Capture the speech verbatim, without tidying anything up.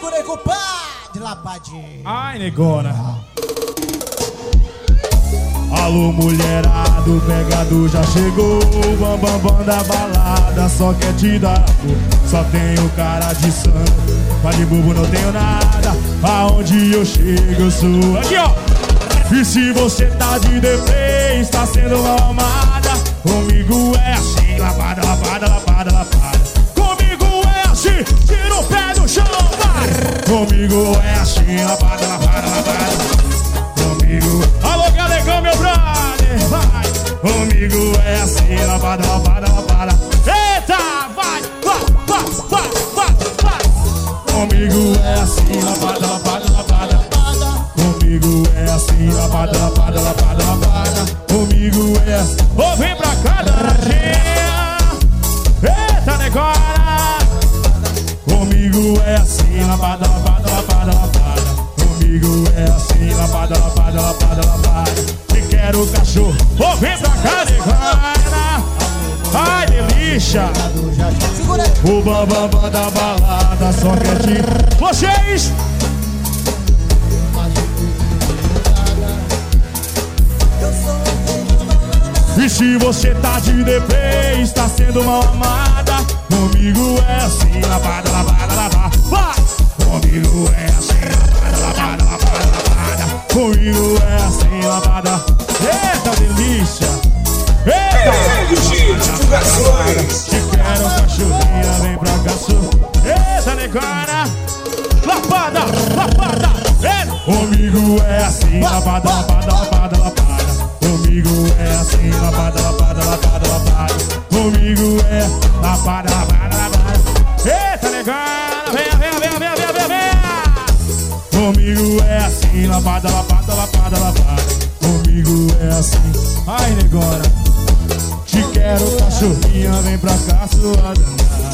Segura aí, compadre, lapadinho. Ai, negona. Alô, mulherado, pegado já chegou. Bam, bam, bam da balada, só quer te dar amor. Só tenho cara de santo, mas de bobo não tenho nada. Aonde eu chego eu sou aqui, ó. E se você tá de deprê, está sendo mal amada. Comigo é assim, lapada, lapada, lapada, lapada. Comigo é assim, tira o pé do chão, vai. Comigo é assim, lapada, lapada, lapada. Comigo, alô galegão, meu brother, vai. Comigo é assim, lapada, lapada, lapada. Eita, vai, vai, vai, vai, vai, vai. Comigo é assim, lapada, lapada, lapada. Comigo é assim, lapada, lapada, lapada, lapada. Comigo é assim. Ô, vem pra cá, danadinha. Eita, negona. Comigo é assim, lapada, lapada, lapada, lapada. Comigo é assim, lapada, lapada, lapada, lapada. Se quero cachorro, ô, vem pra cá, negona. Ai, delícia. O bambam bam da balada só quer te... Vocês... E se você tá de deprê, está sendo mal amada. Comigo é assim, lapada, lapada, lapada. Vai! Comigo é assim, lapada, lapada, lapada, lapada. Comigo é assim, lapada. Eita, delícia! Eita! Se quero cachorrinha, vem pra cá, sou. Eita, negona! Lapada, lapada! Eita! Comigo é assim, lapada, lapada, lapada, lapada. Comigo é assim, lapada, lapada, lapada, lapada. Comigo é lapada, lapada, lapada. Eita, negana, venha, venha, venha, venha, venha, venha, venha. Comigo é assim, lapada, lapada, lapada, lapada. Comigo é assim, ai, negona. Te quero, cachorrinha, vem pra cá, sua danada.